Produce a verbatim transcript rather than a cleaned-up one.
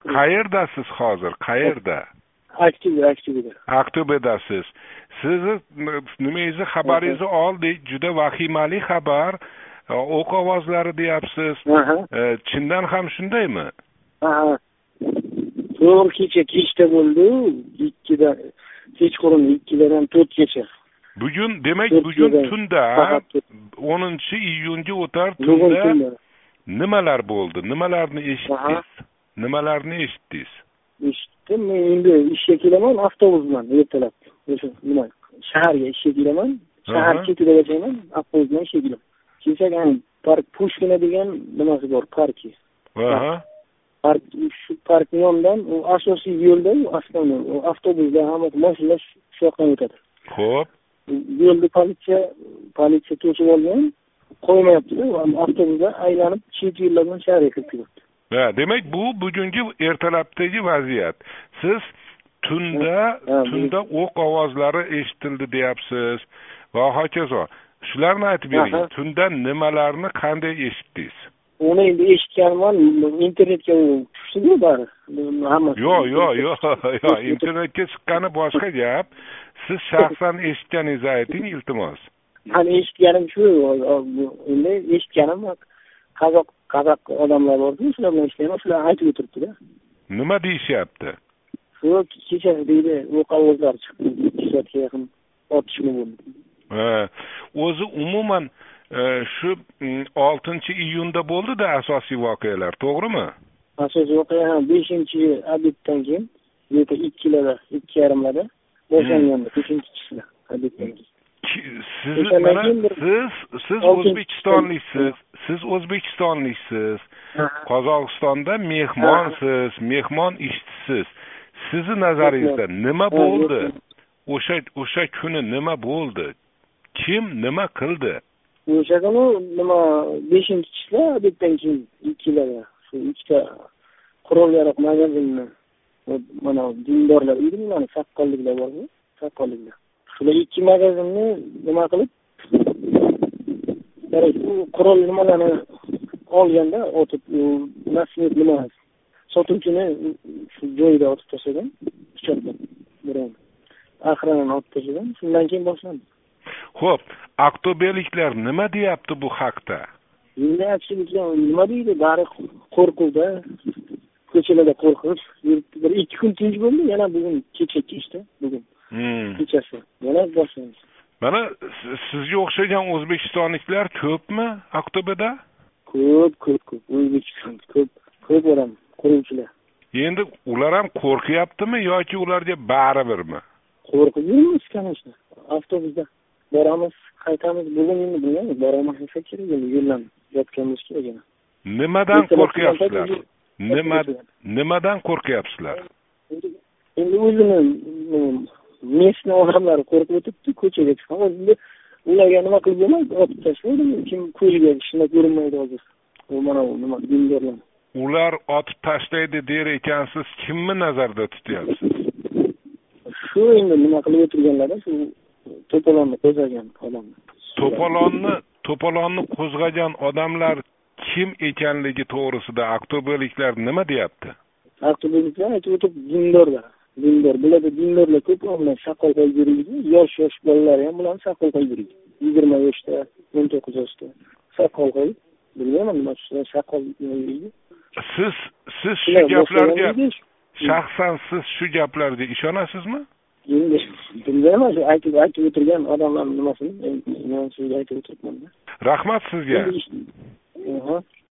qayerdasiz hozir? Qayerda? Aktiv, aktivda. Aqto'bedasiz. Sizni nimangizni xabaringizni oldik, juda vahimali xabar. O'q ovozlari deyapsiz. Chindan ham shundaymi? Ha. To'g'ri, kecha kechda bo'ldi. ikkida kechqurun ikkidan to'rtgacha. Bugun, demak, bugun tunda o'ninchi iyunga o'tar tunda nimalar bo'ldi? Nimalarni eshitdingiz? Nimalarni eshitdingiz? Eshitdim, men endi ishga kelaman avtobus bilan ertalab. O'sha nima? Shaharga ishga kelaman. Shahar chetida yashayman, avtobus bilan ishga kelaman. Kechagan park Pushkina degan nimasi bor, parki. Aha. Park, shu parkning yonidan u asosiy yo'lda, aslida avtobuslar hamma mashinalar shu yoqdan o'tadi. Xo'p. Yo'lda politsiya, politsiya to'sib olgan, qo'ymayapti-da, avtobuslar aylanib chet yo'llardan shaharga kirib ketadi. Ha, demak bu bugungi ertalabdagi vaziyat. Siz tunda, tunda o'q ovozlari eshitildi deyapsiz va hokazo. Shularni aytib bering. Tunda nimalarni qanday eshitdingiz? Uni endi eshitganman, internetga tushdi-ku bari. Hammasi. Yo'q, yo'q, yo'q, yo'q, internetga chiqqani boshqa gap. Siz shaxsan eshitganingizni ayting, iltimos. Men eshitganim shu, endi eshitganim qozoq qozoq odamlar bor-ku, shular bilan ishlayman, shular aytib o'tiribdi-da. Nima deyishyapti? Shu kechasi deydi, o'q ovozlar chiqdi, ikki soatga yaqin otishma bo'ldi. Ha, o'zi umuman shu oltinchi iyunda bo'ldi-da asosiy voqealar, to'g'rimi? Asosiy voqea beshinchi obeddan keyin, yo'q ikkilarda, ikki yarimlarda boshlanganda, beshinchi chishda obeddan keyin. Siz mana siz siz O'zbekistonliksiz, siz O'zbekistonliksiz. Qozog'istonda mehmonsiz, mehmon ishchisiz. Sizni nazaringizda nima bo'ldi? O'sha o'sha kuni nima bo'ldi? Kim nima qildi? O'sha kuni nima beshinchi chishda obeddan keyin ikkilarda shu ikkita qurol yaroq magazinni mana dindorlar edi, mana saqqolliklar bor-ku, saqqolliklar. Shular ikki magazinni nima qilib, qarang, u qurol nimalarni olganda otib, nasib nima sotuvchini shu joyida otib tashlagan, pichoqlab biron. Axirani otib tashlagan, shundan keyin boshlandi. Xo'p, aqto'beliklar nima deyapti bu haqda? Endi aytishliklar nima deydi? Bari qo'rquvda, ko'chalarda qo'rqish, bir ikki kun tinch bo'ldi, yana bugun kecha kechda, bugun. Kechasi. Yana boshlandi. Mana sizga o'xshagan o'zbekistonliklar ko'pmi Aqto'beda? Ko'p, ko'p, ko'p. O'zbekiston ko'p, ko'p odam, quruvchilar. Endi ular ham qo'rqyaptimi yoki ularga baribirmi? Qo'rqib yurmiz kanashda. Avtobusda boramiz, qaytamiz, bugun endi bilmayman, boramiz kerak endi yo'ldan yotganimiz kerak endi. Nimadan qo'rqyapsizlar? Nima nimadan qo'rqyapsizlar? Endi o'zini mesni odamlar qo'rqib o'tibdi, ko'chaga chiqib, endi ularga nima qilib bo'lmaydi, otib tashlaydi, kim ko'ziga ishina ko'rinmaydi hozir. U mana u nima dindorlar. Ular otib tashlaydi der ekansiz, kimni nazarda tutyapsiz? Shu endi nima qilib o'tirganlar, shu to'polonni qo'zg'agan odamlar. To'polonni, to'polonni qo'zg'agan odamlar kim ekanligi to'g'risida aqto'beliklar nima deyapti? Aqto'beliklar aytib o'tib dindorlar. Dindor, bularda dindorlar ko'p, ular shaqol qo'yib yuradi. Yosh-yosh bolalar ham bilan shaqol qo'yib yuradi. yigirma yoshda, o'n to'qqiz yoshda shaqol qo'yib, bilmayman nima uchun shaqol yuradi. Siz siz shu gaplarga shaxsan siz shu gaplarga ishonasizmi? Endi bilmayman, shu aytib aytib o'tirgan odamlarning nimasini men sizga aytib o'tiribman. Rahmat sizga.